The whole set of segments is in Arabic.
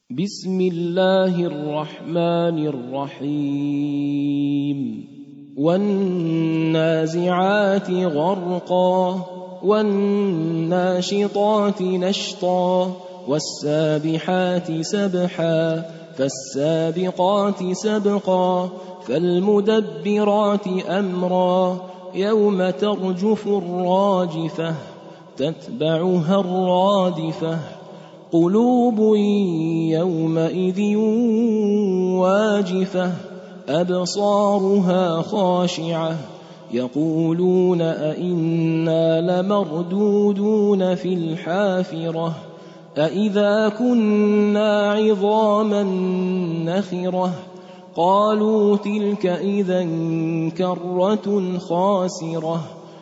بسم الله الرحمن الرحيم والنازعات غرقا والناشطات نشطا والسابحات سبحا فالسابقات سبقا فالمدبرات أمرا يوم ترجف الراجفة تتبعها الرادفة قلوب يومئذ واجفة أبصارها خاشعة يقولون أئنا لمردودون في الحافرة أئذا كنا عظاما نخرة قالوا تلك إذا كرة خاسرة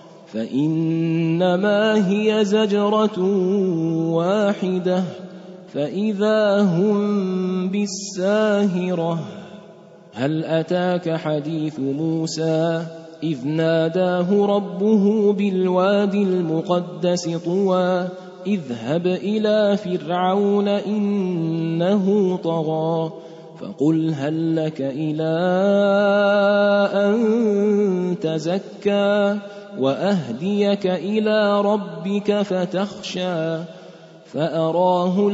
فإنما هي زجرة واحدة فإذا هم بالساهرة هل أتاك حديث موسى إذ ناداه ربه بالوادي المقدس طوى اذهب إلى فرعون إنه طغى فقل هل لك إلى أن تزكى وأهديك إلى ربك فتخشى فأراه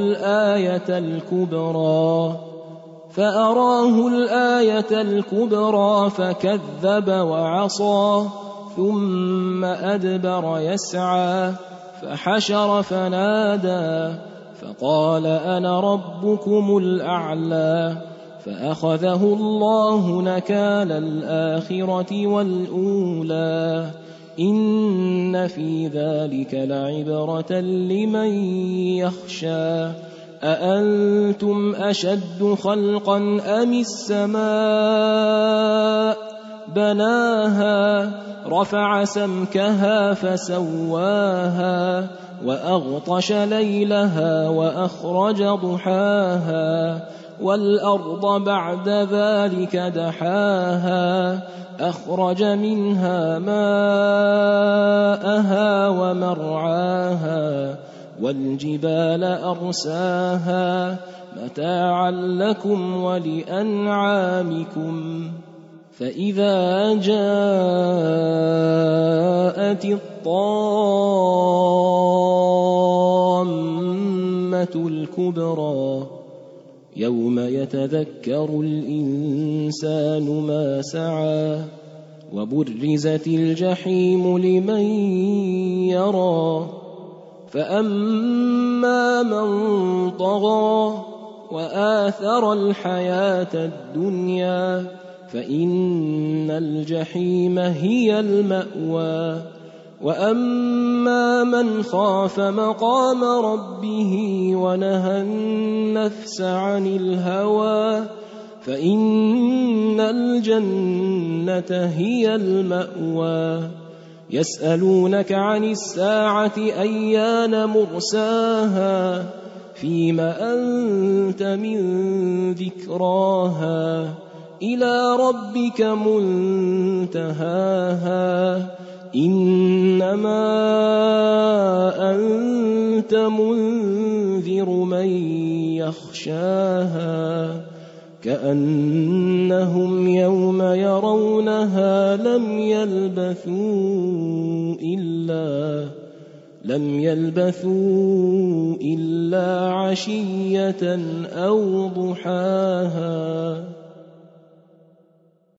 الآية الكبرى فكذب وعصى ثم أدبر يسعى فحشر فنادى فقال أنا ربكم الأعلى فأخذه الله نكال الآخرة والأولى إن في ذلك لعبرة لمن يخشى أأنتم أشد خلقا أم السماء بناها رفع سمكها فسواها وأغطش ليلها وأخرج ضحاها والأرض بعد ذلك دحاها أخرج منها ماءها ومرعاها والجبال أرساها متاعا لكم ولأنعامكم فإذا جاءت الطامة الكبرى يوم يتذكر الإنسان ما سعى وبرزت الجحيم لمن يرى فأما من طغى وآثر الحياة الدنيا فإن الجحيم هي المأوى وأما من خاف مقام ربه ونهى النفس عن الهوى فإن الجنة هي المأوى يسألونك عن الساعة أيان مرساها فيم أنت من ذكراها إلى ربك منتهاها إنما أنت منذر من يخشاها كأنهم يوم يرونها لم يلبثوا إلا عشية أو ضحاها.